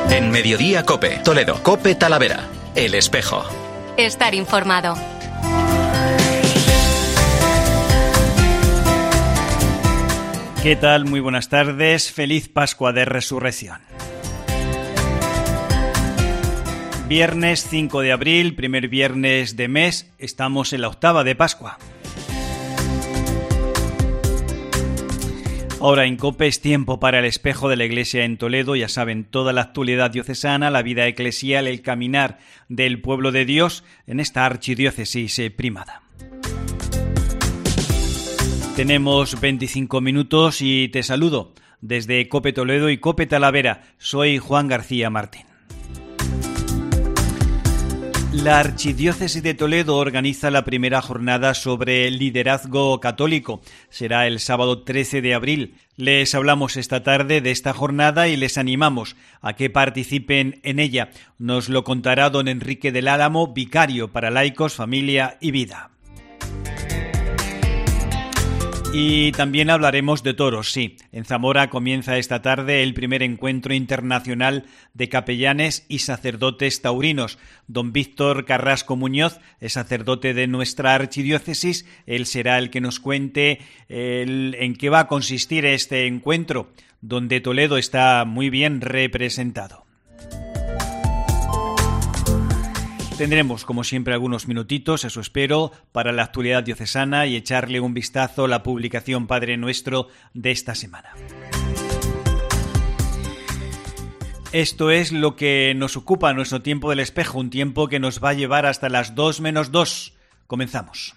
En Mediodía COPE, Toledo, COPE Talavera, El Espejo. Estar informado. ¿Qué tal? Muy buenas tardes. Feliz Pascua de Resurrección. Viernes 5 de abril, primer viernes de mes, estamos en la octava de Pascua. Ahora en COPE es tiempo para el espejo de la Iglesia en Toledo. Ya saben, toda la actualidad diocesana, la vida eclesial, el caminar del pueblo de Dios en esta archidiócesis primada. Tenemos 25 minutos y te saludo desde COPE Toledo y COPE Talavera. Soy Juan García Martín. La Archidiócesis de Toledo organiza la primera jornada sobre liderazgo católico. Será el sábado 13 de abril. Les hablamos esta tarde de esta jornada y les animamos a que participen en ella. Nos lo contará don Enrique del Álamo, vicario para laicos, familia y vida. Y también hablaremos de toros, sí. En Zamora comienza esta tarde el primer encuentro internacional de capellanes y sacerdotes taurinos. Don Víctor Carrasco Muñoz es sacerdote de nuestra archidiócesis. Él será el que nos cuente en qué va a consistir este encuentro, donde Toledo está muy bien representado. Tendremos, como siempre, algunos minutitos, eso espero, para la actualidad diocesana y echarle un vistazo a la publicación Padre Nuestro de esta semana. Esto es lo que nos ocupa nuestro tiempo del espejo, un tiempo que nos va a llevar hasta las 2 menos 2. Comenzamos.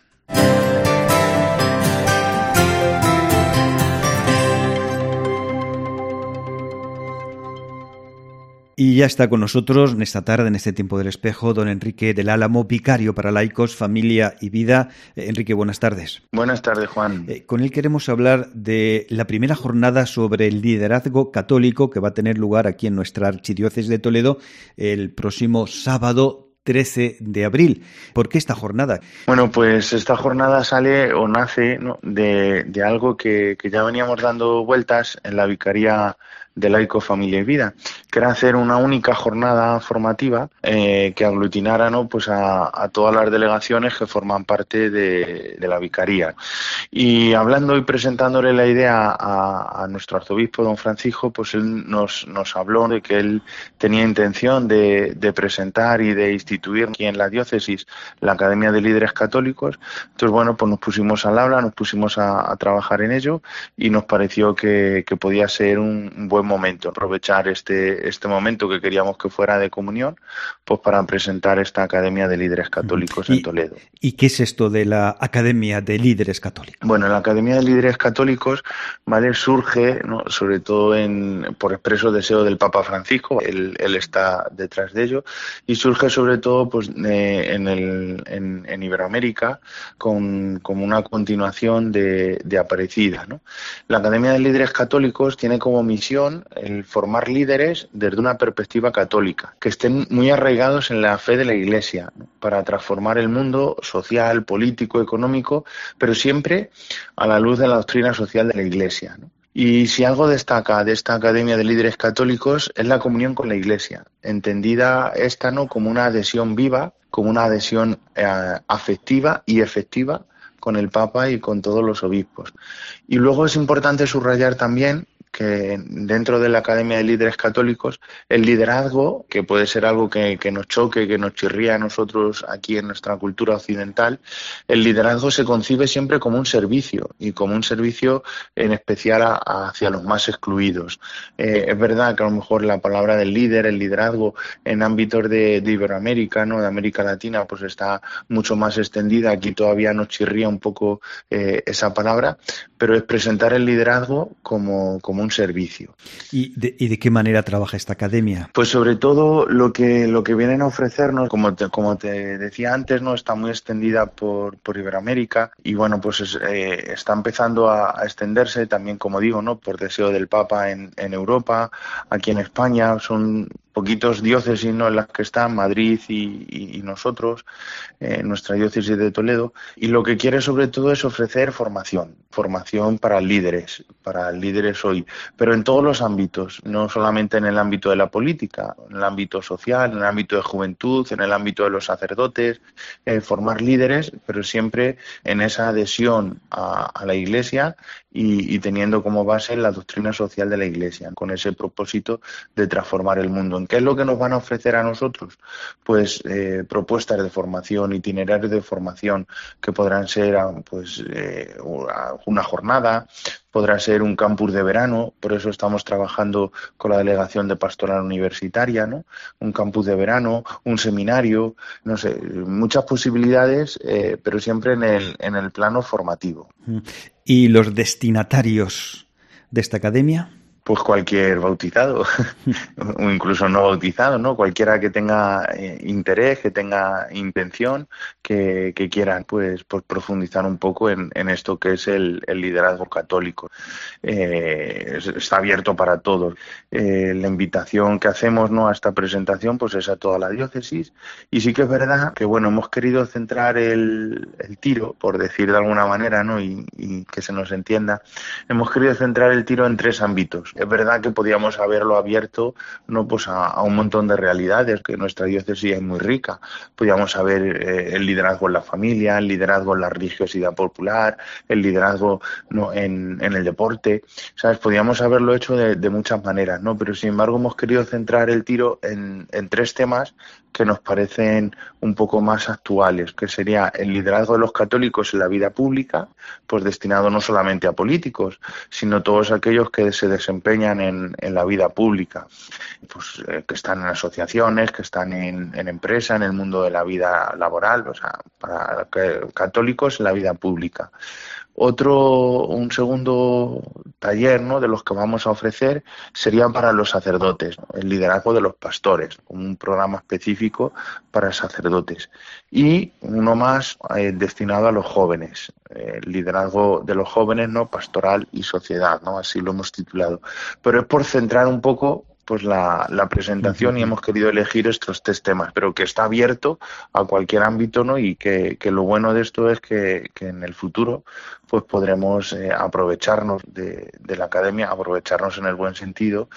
Y ya está con nosotros en esta tarde, en este tiempo del espejo, don Enrique del Álamo, vicario para laicos, familia y vida. Enrique, buenas tardes. Buenas tardes, Juan. Con él queremos hablar de la primera jornada sobre el liderazgo católico que va a tener lugar aquí en nuestra archidiócesis de Toledo el próximo sábado 13 de abril. ¿Por qué esta jornada? Bueno, pues esta jornada sale o nace, ¿no?, de algo que ya veníamos dando vueltas en la Vicaría de Laico, Familia y Vida, que era hacer una única jornada formativa que aglutinara, ¿no?, pues a todas las delegaciones que forman parte de la Vicaría. Y hablando y presentándole la idea a nuestro arzobispo, don Francisco, pues él nos habló de que él tenía intención de presentar y de instituir aquí en la diócesis la Academia de Líderes Católicos. Entonces, bueno, pues nos pusimos al habla, nos pusimos a trabajar en ello y nos pareció que podía ser un buen momento, aprovechar este momento que queríamos que fuera de comunión, pues para presentar esta Academia de Líderes Católicos en Toledo. ¿Y qué es esto de la Academia de Líderes Católicos? Bueno, la Academia de Líderes Católicos, ¿vale?, surge, ¿no?, sobre todo por expreso deseo del Papa Francisco, él está detrás de ello, y surge sobre todo pues en Iberoamérica como una continuación de Aparecida, ¿no? La Academia de Líderes Católicos tiene como misión el formar líderes desde una perspectiva católica, que estén muy arraigados en la fe de la Iglesia, ¿no?, para transformar el mundo social, político, económico, pero siempre a la luz de la doctrina social de la Iglesia, ¿no? Y si algo destaca de esta Academia de Líderes Católicos es la comunión con la Iglesia, entendida esta, ¿no?, como una adhesión viva, como una adhesión afectiva y efectiva con el Papa y con todos los obispos. Y luego es importante subrayar también que dentro de la Academia de Líderes Católicos el liderazgo, que puede ser algo que nos choque, que nos chirría a nosotros aquí en nuestra cultura occidental, el liderazgo se concibe siempre como un servicio y como un servicio en especial hacia los más excluidos. Es verdad que a lo mejor la palabra del líder, el liderazgo en ámbitos de Iberoamérica, ¿no?, de América Latina, pues está mucho más extendida. Aquí todavía nos chirría un poco esa palabra, pero es presentar el liderazgo como un servicio. ¿Y de qué manera trabaja esta academia? Pues sobre todo lo que vienen a ofrecernos, como te decía antes, ¿no?, está muy extendida por Iberoamérica y bueno, pues está empezando a extenderse también, como digo, ¿no?, por deseo del Papa en Europa, aquí en España. Son poquitos diócesis, ¿no?, en las que están Madrid y nosotros, nuestra diócesis de Toledo, y lo que quiere sobre todo es ofrecer formación para líderes hoy, pero en todos los ámbitos, no solamente en el ámbito de la política, en el ámbito social, en el ámbito de juventud, en el ámbito de los sacerdotes, formar líderes, pero siempre en esa adhesión a la Iglesia y teniendo como base la doctrina social de la Iglesia, con ese propósito de transformar el mundo. ¿En qué es lo que nos van a ofrecer a nosotros? Pues propuestas de formación, itinerarios de formación que podrán ser una jornada, podrá ser un campus de verano, por eso estamos trabajando con la Delegación de Pastoral Universitaria, ¿no? Un campus de verano, un seminario, no sé, muchas posibilidades, pero siempre en el plano formativo. ¿Y los destinatarios de esta academia? Pues cualquier bautizado o incluso no bautizado, ¿no? Cualquiera que tenga interés, que tenga intención, que quiera pues profundizar un poco en esto que es el liderazgo católico. Está abierto para todos. La invitación que hacemos, ¿no?, a esta presentación pues es a toda la diócesis, y sí que es verdad que bueno, hemos querido centrar el tiro, por decir de alguna manera, ¿no?, y que se nos entienda, hemos querido centrar el tiro en 3 ámbitos. Es verdad que podíamos haberlo abierto, no, pues a un montón de realidades, que nuestra diócesis es muy rica. Podíamos haber el liderazgo en la familia, el liderazgo en la religiosidad popular, el liderazgo, ¿no?, en el deporte, ¿sabes? Podíamos haberlo hecho de muchas maneras, ¿no? Pero sin embargo hemos querido centrar el tiro en 3 temas que nos parecen un poco más actuales, que sería el liderazgo de los católicos en la vida pública, pues destinado no solamente a políticos, sino todos aquellos que se desempeñan en la vida pública, pues que están en asociaciones, que están en empresa, en el mundo de la vida laboral, o sea, para católicos en la vida pública. Un segundo taller, ¿no?, de los que vamos a ofrecer sería para los sacerdotes, ¿no?, el liderazgo de los pastores, un programa específico para sacerdotes. Y uno más destinado a los jóvenes, el liderazgo de los jóvenes, ¿no?, pastoral y sociedad, ¿no?, así lo hemos titulado. Pero es por centrar un poco pues la presentación, y hemos querido elegir estos 3 temas, pero que está abierto a cualquier ámbito, ¿no? Y que lo bueno de esto es que en el futuro pues podremos aprovecharnos de la academia, aprovecharnos en el buen sentido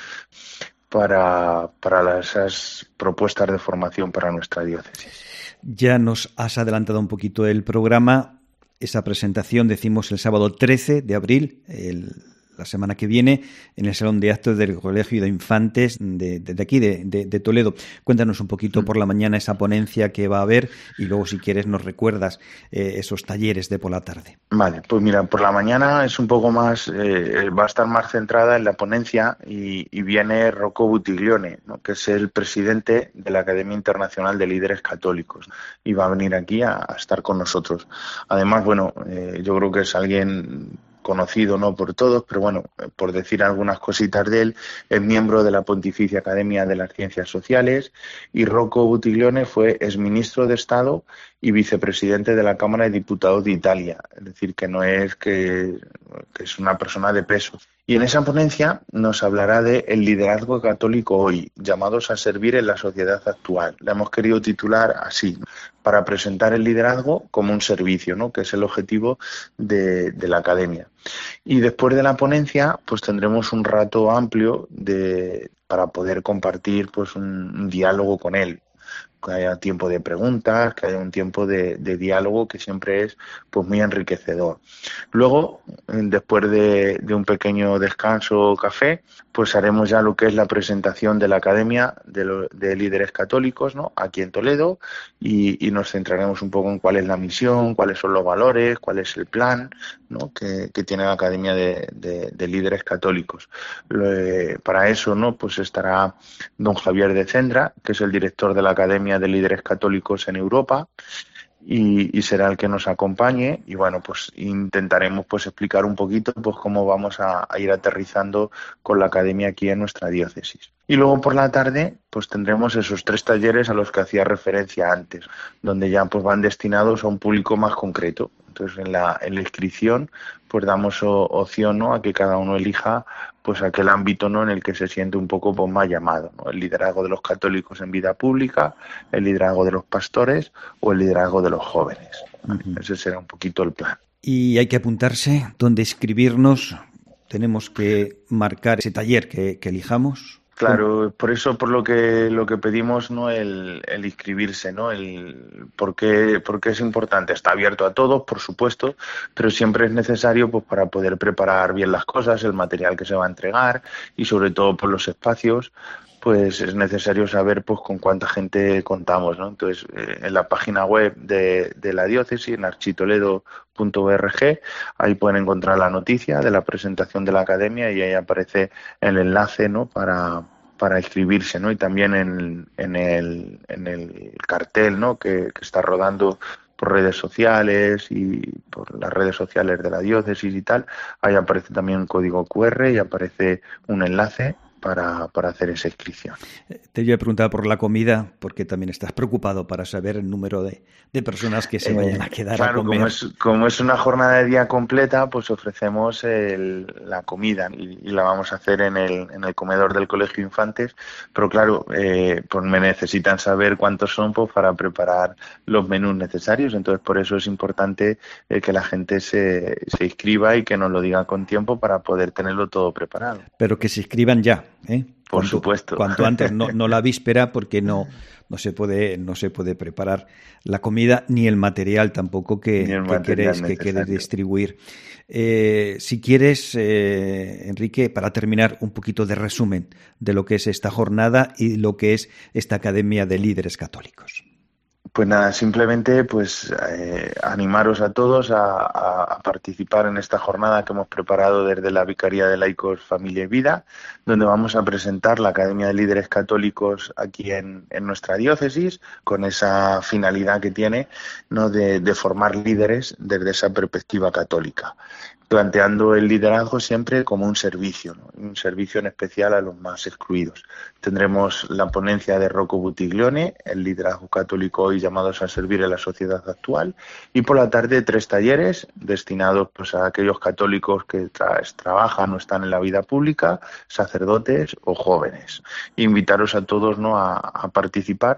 para esas propuestas de formación para nuestra diócesis. Ya nos has adelantado un poquito el programa. Esa presentación, decimos, el sábado 13 de abril, la semana que viene, en el Salón de Actos del Colegio de Infantes de aquí, de Toledo. Cuéntanos un poquito por la mañana esa ponencia que va a haber, y luego, si quieres, nos recuerdas esos talleres de por la tarde. Vale, pues mira, por la mañana es un poco más, va a estar más centrada en la ponencia, y viene Rocco Buttiglione, ¿no?, que es el presidente de la Academia Internacional de Líderes Católicos, y va a venir aquí a estar con nosotros. Además, bueno, yo creo que es alguien conocido, no por todos, pero bueno, por decir algunas cositas de él, es miembro de la Pontificia Academia de las Ciencias Sociales, y Rocco Buttiglione fue exministro de Estado y vicepresidente de la Cámara de Diputados de Italia, es decir, que no es que es una persona de peso. Y en esa ponencia nos hablará de el liderazgo católico hoy, llamados a servir en la sociedad actual. La hemos querido titular así, para presentar el liderazgo como un servicio, ¿no?, que es el objetivo de la academia. Y después de la ponencia, pues tendremos un rato amplio para poder compartir pues un diálogo con él, que haya tiempo de preguntas, que haya un tiempo de diálogo, que siempre es pues muy enriquecedor. Luego, después de un pequeño descanso o café, pues haremos ya lo que es la presentación de la Academia de Líderes Católicos, ¿no?, aquí en Toledo, y nos centraremos un poco en cuál es la misión, cuáles son los valores, cuál es el plan, ¿no?, que tiene la Academia de Líderes Católicos. Para eso, ¿no?, pues estará don Javier de Cendra, que es el director de la Academia de Líderes Católicos en Europa, y será el que nos acompañe, y bueno, pues intentaremos pues explicar un poquito pues cómo vamos a ir aterrizando con la academia aquí en nuestra diócesis. Y luego por la tarde pues tendremos esos 3 talleres a los que hacía referencia antes, donde ya pues van destinados a un público más concreto, Entonces en la inscripción pues damos opción, ¿no?, a que cada uno elija pues aquel ámbito, ¿no?, en el que se siente un poco pues más llamado, ¿no? El liderazgo de los católicos en vida pública, el liderazgo de los pastores o el liderazgo de los jóvenes. Uh-huh. Ese será un poquito el plan. Y hay que apuntarse, ¿dónde inscribirnos? Tenemos que marcar ese taller que elijamos. Claro, por eso, por lo que pedimos, ¿no?, el inscribirse, ¿no? Porque es importante. Está abierto a todos, por supuesto, pero siempre es necesario, pues, para poder preparar bien las cosas, el material que se va a entregar y sobre todo por los espacios, pues es necesario saber pues con cuánta gente contamos, ¿no? Entonces, en la página web de la diócesis, en architoledo.org, ahí pueden encontrar la noticia de la presentación de la academia y ahí aparece el enlace, ¿no?, para inscribirse, ¿no? Y también en el cartel, ¿no?, que está rodando por redes sociales y por las redes sociales de la diócesis y tal, ahí aparece también un código QR y aparece un enlace para hacer esa inscripción. Te voy a preguntar por la comida, porque también estás preocupado para saber el número de personas que se vayan a quedar a comer. Como es una jornada de día completa, pues ofrecemos la comida y la vamos a hacer en el comedor del Colegio Infantes, pero claro, pues me necesitan saber cuántos son, pues, para preparar los menús necesarios. Entonces, por eso es importante que la gente se inscriba y que nos lo diga con tiempo para poder tenerlo todo preparado. Pero que se inscriban ya, ¿eh? Por supuesto. Cuanto antes, no la víspera, porque no se puede preparar la comida ni el material tampoco que quieres distribuir. Si quieres, Enrique, para terminar, un poquito de resumen de lo que es esta jornada y lo que es esta Academia de Líderes Católicos. Pues nada, simplemente pues animaros a todos a participar en esta jornada que hemos preparado desde la Vicaría de Laicos, Familia y Vida, donde vamos a presentar la Academia de Líderes Católicos aquí en nuestra diócesis, con esa finalidad que tiene, ¿no?, de formar líderes desde esa perspectiva católica, planteando el liderazgo siempre como un servicio, ¿no?, un servicio en especial a los más excluidos. Tendremos la ponencia de Rocco Buttiglione, el liderazgo católico hoy llamados a servir en la sociedad actual, y por la tarde 3 talleres destinados pues a aquellos católicos que trabajan o están en la vida pública, sacerdotes o jóvenes. Invitaros a todos, ¿no?, a participar.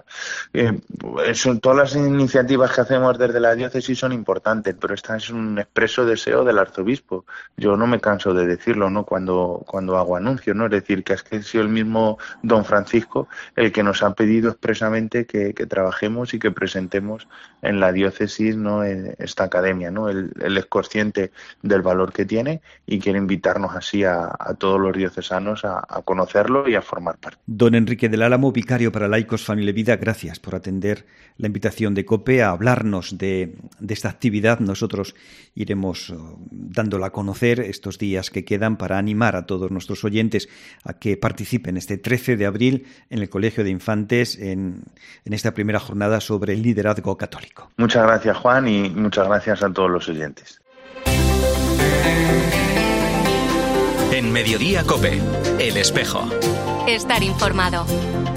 Todas las iniciativas que hacemos desde la diócesis son importantes, pero esta es un expreso deseo del arzobispo. Yo no me canso de decirlo, ¿no?, cuando hago anuncios, ¿no? Es decir, que ha sido el mismo don Francisco el que nos ha pedido expresamente que trabajemos y que presentemos en la diócesis, ¿no?, esta academia, ¿no? Él es consciente del valor que tiene y quiere invitarnos así a todos los diocesanos a conocerlo y a formar parte. Don Enrique del Álamo, vicario para Laicos, Familia y Vida, gracias por atender la invitación de COPE a hablarnos de esta actividad. Nosotros iremos dándola a conocer estos días que quedan para animar a todos nuestros oyentes a que participen este 13 de abril en el Colegio de Infantes en esta primera jornada sobre el liderazgo católico. Muchas gracias, Juan, y muchas gracias a todos los oyentes. En Mediodía COPE, El Espejo. Estar informado.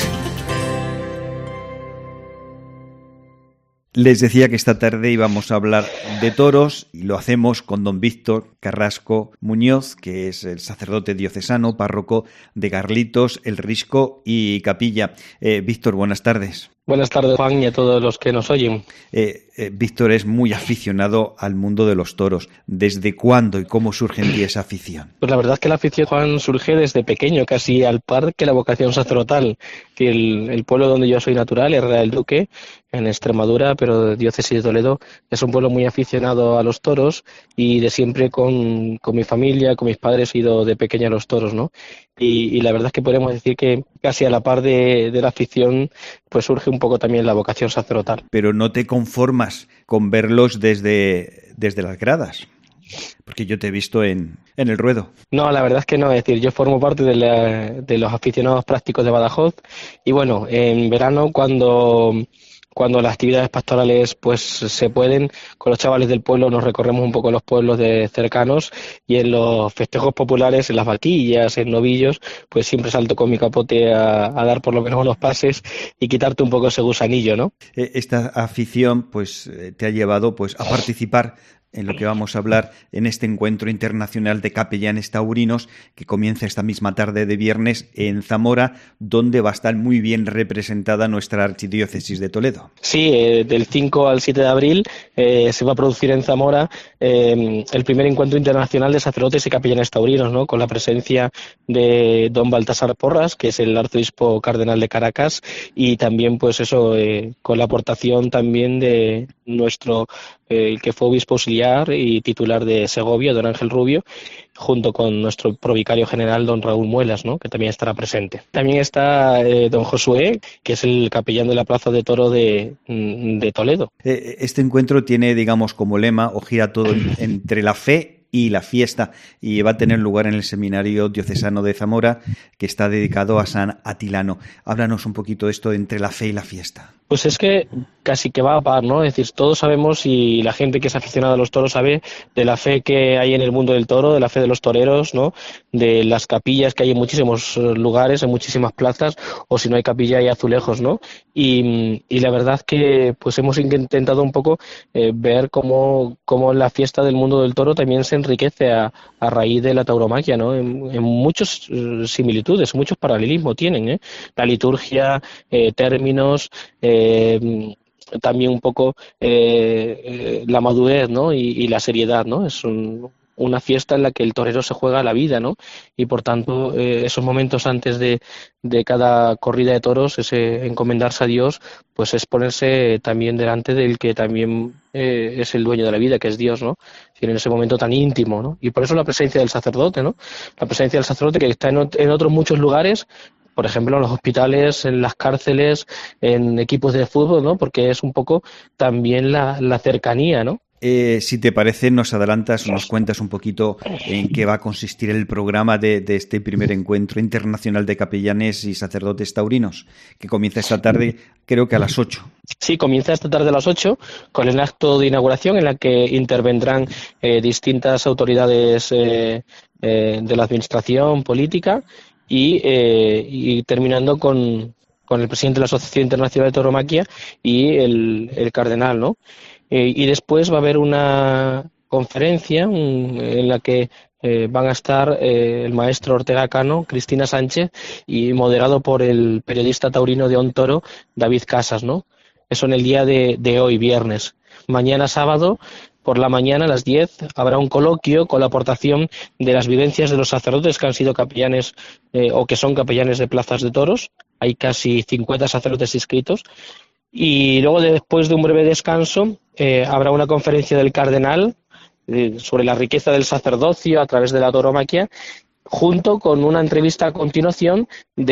Les decía que esta tarde íbamos a hablar de toros y lo hacemos con don Víctor Carrasco Muñoz, que es el sacerdote diocesano, párroco de Garlitos, El Risco y Capilla. Víctor, buenas tardes. Buenas tardes, Juan, y a todos los que nos oyen. Víctor es muy aficionado al mundo de los toros. ¿Desde cuándo y cómo surge en ti esa afición? Pues la verdad es que la afición, Juan, surge desde pequeño, casi al par que la vocación sacerdotal. Que el pueblo donde yo soy natural, Herrera del Duque, en Extremadura, pero de diócesis de Toledo, es un pueblo muy aficionado a los toros y de siempre con mi familia, con mis padres, he ido de pequeño a los toros, ¿no? Y la verdad es que podemos decir que casi a la par de la afición, pues surge un poco también la vocación sacerdotal. Pero no te conformas con verlos desde las gradas, porque yo te he visto en el ruedo. No, la verdad es que no, es decir, yo formo parte de los aficionados prácticos de Badajoz y bueno, en verano cuando las actividades pastorales pues se pueden, con los chavales del pueblo nos recorremos un poco los pueblos cercanos y en los festejos populares, en las vaquillas, en novillos, pues siempre salto con mi capote a dar por lo menos unos pases y quitarte un poco ese gusanillo, ¿no? Esta afición pues te ha llevado pues a participar en lo que vamos a hablar en este encuentro internacional de capellanes taurinos que comienza esta misma tarde de viernes en Zamora, donde va a estar muy bien representada nuestra archidiócesis de Toledo. Sí, del 5 al 7 de abril se va a producir en Zamora el primer encuentro internacional de sacerdotes y capellanes taurinos, ¿no? Con la presencia de don Baltasar Porras, que es el arzobispo cardenal de Caracas, y también pues eso, con la aportación también de nuestro que fue obispo auxiliar y titular de Segovia, don Ángel Rubio, junto con nuestro provicario general, don Raúl Muelas, ¿no? Que también estará presente. También está don Josué, que es el capellán de la Plaza de Toro de Toledo. Este encuentro tiene, digamos, como lema, o gira todo entre la fe y la fiesta, y va a tener lugar en el Seminario Diocesano de Zamora, que está dedicado a San Atilano. Háblanos un poquito de esto entre la fe y la fiesta. Pues es que casi que va a par, ¿no? Es decir, todos sabemos, y la gente que es aficionada a los toros sabe de la fe que hay en el mundo del toro, de la fe de los toreros, ¿no? De las capillas que hay en muchísimos lugares, en muchísimas plazas, o si no hay capilla hay azulejos, ¿no? Y la verdad que pues hemos intentado un poco ver cómo la fiesta del mundo del toro también se enriquece a raíz de la tauromaquia, ¿no? En muchas similitudes, muchos paralelismos tienen, la liturgia, términos, también un poco la madurez, ¿no? Y la seriedad, ¿no? Es una fiesta en la que el torero se juega la vida, ¿no? Y por tanto, esos momentos antes de cada corrida de toros, ese encomendarse a Dios, pues es ponerse también delante del que también es el dueño de la vida, que es Dios, ¿no? En ese momento tan íntimo, ¿no? Y por eso la presencia del sacerdote, ¿no? La presencia del sacerdote que está en otros muchos lugares, por ejemplo, en los hospitales, en las cárceles, en equipos de fútbol, ¿no? Porque es un poco también la cercanía, ¿no? Si te parece, nos adelantas o nos cuentas un poquito en qué va a consistir el programa de este primer encuentro internacional de capellanes y sacerdotes taurinos, que comienza esta tarde, creo que a las 8. Sí, comienza esta tarde a las 8 con el acto de inauguración en la que intervendrán distintas autoridades de la administración política y terminando con el presidente de la Asociación Internacional de Tauromaquia y el cardenal, ¿no? Y después va a haber una conferencia en la que van a estar el maestro Ortega Cano, Cristina Sánchez, y moderado por el periodista taurino de On Toro, David Casas, ¿no? Eso en el día de hoy, viernes. Mañana sábado, por la mañana a las 10, habrá un coloquio con la aportación de las vivencias de los sacerdotes que han sido capellanes o que son capellanes de plazas de toros. Hay casi 50 sacerdotes inscritos. Y luego, después de un breve descanso, habrá una conferencia del cardenal sobre la riqueza del sacerdocio a través de la tauromaquia, junto con una entrevista a continuación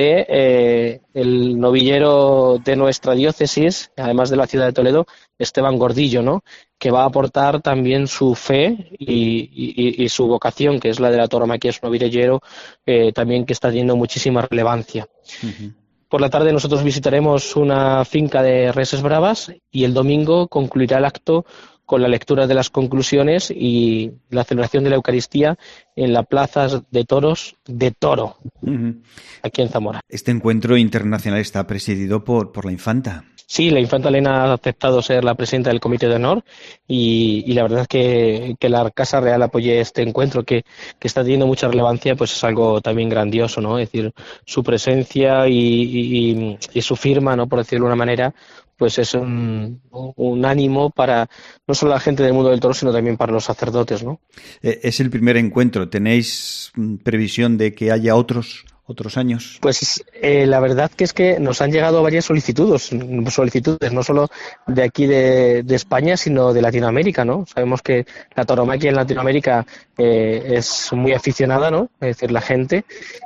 de el novillero de nuestra diócesis, además de la ciudad de Toledo, Esteban Gordillo, ¿no? Que va a aportar también su fe y su vocación, que es la de la tauromaquia. Es un novillero también que está teniendo muchísima relevancia. Uh-huh. Por la tarde nosotros visitaremos una finca de reses bravas y el domingo concluirá el acto con la lectura de las conclusiones y la celebración de la Eucaristía en la Plaza de Toros de Toro, aquí en Zamora. Este encuentro internacional está presidido por la infanta. Sí, la infanta Elena ha aceptado ser la presidenta del Comité de Honor y la verdad es que la Casa Real apoye este encuentro que está teniendo mucha relevancia, pues es algo también grandioso, ¿no? Es decir, su presencia y su firma, ¿no? Por decirlo de una manera, pues es un ánimo para no solo la gente del mundo del toro, sino también para los sacerdotes, ¿no? Es el primer encuentro. ¿Tenéis previsión de que haya otros años? Pues la verdad que es que nos han llegado varias solicitudes, no solo de aquí de España, sino de Latinoamérica, ¿no? Sabemos que la tauromaquia en Latinoamérica es muy aficionada, ¿no? Es decir, la gente.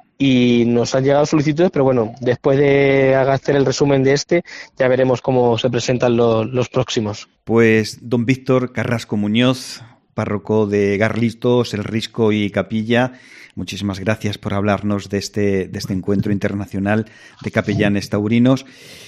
Y nos han llegado solicitudes, pero bueno, después de hacer el resumen de ya veremos cómo se presentan los próximos. Pues don Víctor Carrasco Muñoz, párroco de Garlistos, El Risco y Capilla, muchísimas gracias por hablarnos de este encuentro internacional de capellanes taurinos.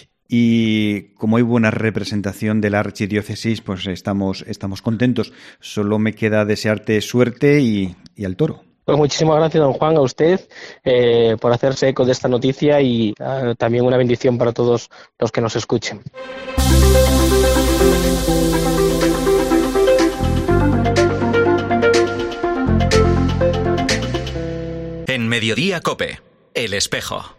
Y como hay buena representación de la archidiócesis, pues estamos contentos. Solo me queda desearte suerte y al toro. Pues muchísimas gracias, don Juan, a usted por hacerse eco de esta noticia y también una bendición para todos los que nos escuchen. Mediodía COPE, El Espejo.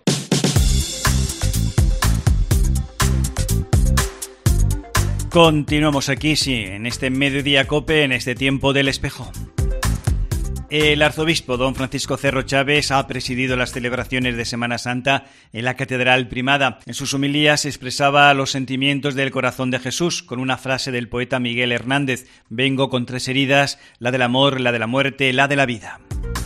Continuamos aquí, sí, en este Mediodía COPE, en este tiempo del Espejo. El arzobispo don Francisco Cerro Chaves ha presidido las celebraciones de Semana Santa en la Catedral Primada. En sus homilías expresaba los sentimientos del corazón de Jesús con una frase del poeta Miguel Hernández: vengo con 3 heridas, la del amor, la de la muerte, la de la vida.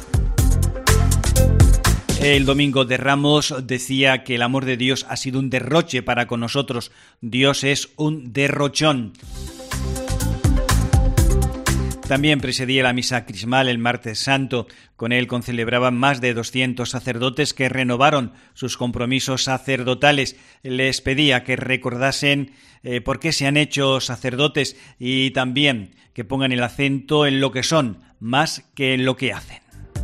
El domingo de Ramos decía que el amor de Dios ha sido un derroche para con nosotros. Dios es un derrochón. También presidía la misa crismal el martes santo. Con él concelebraban más de 200 sacerdotes que renovaron sus compromisos sacerdotales. Les pedía que recordasen por qué se han hecho sacerdotes y también que pongan el acento en lo que son, más que en lo que hacen.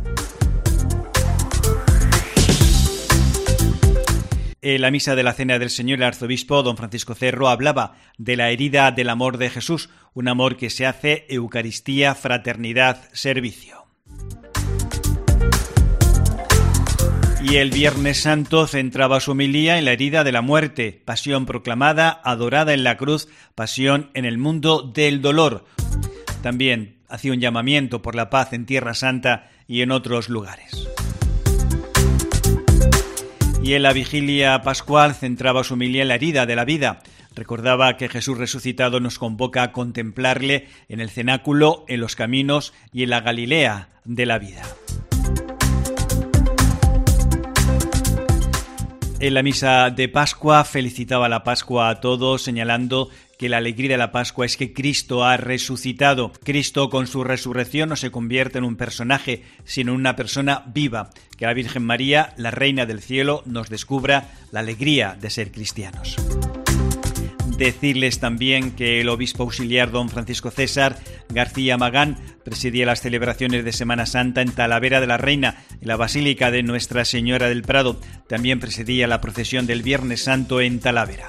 En la misa de la Cena del Señor, el arzobispo don Francisco Cerro hablaba de la herida del amor de Jesús, un amor que se hace Eucaristía, fraternidad, servicio. Y el Viernes Santo centraba su homilía en la herida de la muerte, pasión proclamada, adorada en la cruz, pasión en el mundo del dolor. También hacía un llamamiento por la paz en Tierra Santa y en otros lugares. Y en la vigilia pascual centraba su homilía en la herida de la vida. Recordaba que Jesús resucitado nos convoca a contemplarle en el cenáculo, en los caminos y en la Galilea de la vida. En la misa de Pascua felicitaba la Pascua a todos, señalando que la alegría de la Pascua es que Cristo ha resucitado. Cristo con su resurrección no se convierte en un personaje, sino en una persona viva. Que la Virgen María, la Reina del Cielo, nos descubra la alegría de ser cristianos. Decirles también que el obispo auxiliar don Francisco César García Magán presidía las celebraciones de Semana Santa en Talavera de la Reina, en la Basílica de Nuestra Señora del Prado. También presidía la procesión del Viernes Santo en Talavera.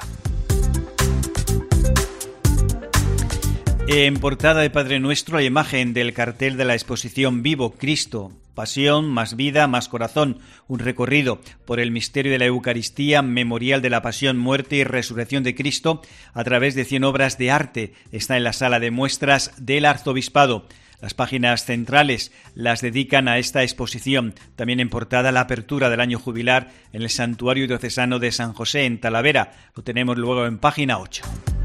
En portada de Padre Nuestro, la imagen del cartel de la exposición Vivo Cristo, Pasión, más vida, más corazón, un recorrido por el misterio de la Eucaristía, memorial de la pasión, muerte y resurrección de Cristo a través de 100 obras de arte. Está en la sala de muestras del Arzobispado. Las páginas centrales las dedican a esta exposición. También en portada la apertura del año jubilar en el Santuario Diocesano de San José en Talavera. Lo tenemos luego en página 8.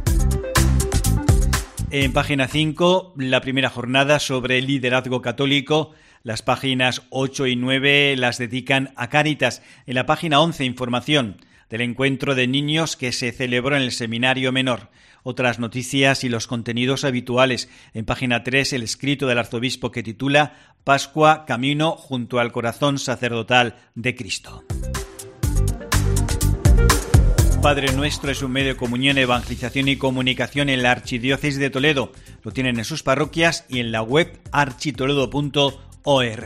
En página 5, la primera jornada sobre el liderazgo católico. Las páginas 8 y 9 las dedican a Cáritas. En la página 11, información del encuentro de niños que se celebró en el Seminario Menor. Otras noticias y los contenidos habituales. En página 3, el escrito del arzobispo que titula Pascua, camino junto al corazón sacerdotal de Cristo. Padre Nuestro es un medio de comunión, evangelización y comunicación en la Archidiócesis de Toledo. Lo tienen en sus parroquias y en la web architoledo.org.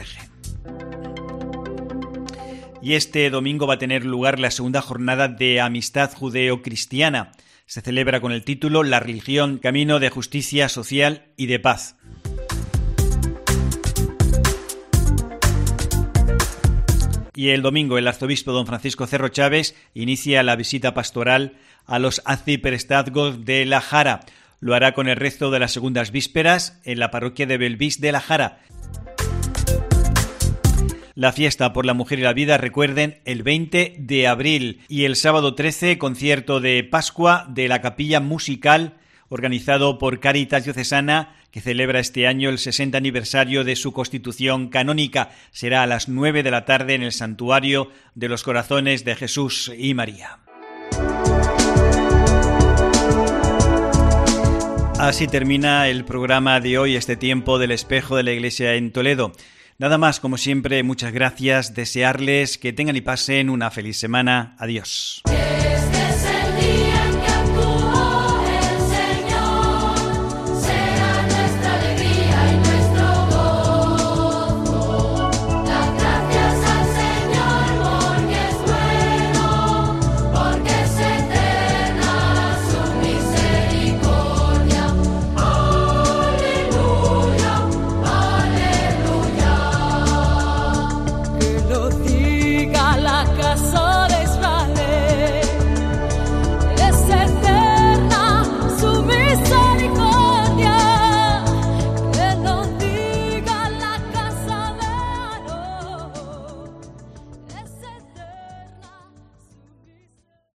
Y este domingo va a tener lugar la segunda jornada de Amistad Judeo-Cristiana. Se celebra con el título La religión, camino de justicia social y de paz. Y el domingo el arzobispo don Francisco Cerro Chaves inicia la visita pastoral a los arciprestazgos de La Jara. Lo hará con el rezo de las segundas vísperas en la parroquia de Belvís de La Jara. La fiesta por la mujer y la vida, recuerden, el 20 de abril. Y el sábado 13, concierto de Pascua de la Capilla Musical, organizado por Cáritas Diocesana, que celebra este año el 60 aniversario de su constitución canónica. Será a las 9 de la tarde en el Santuario de los Corazones de Jesús y María. Así termina el programa de hoy, este tiempo del Espejo de la Iglesia en Toledo. Nada más, como siempre, muchas gracias, desearles que tengan y pasen una feliz semana. Adiós.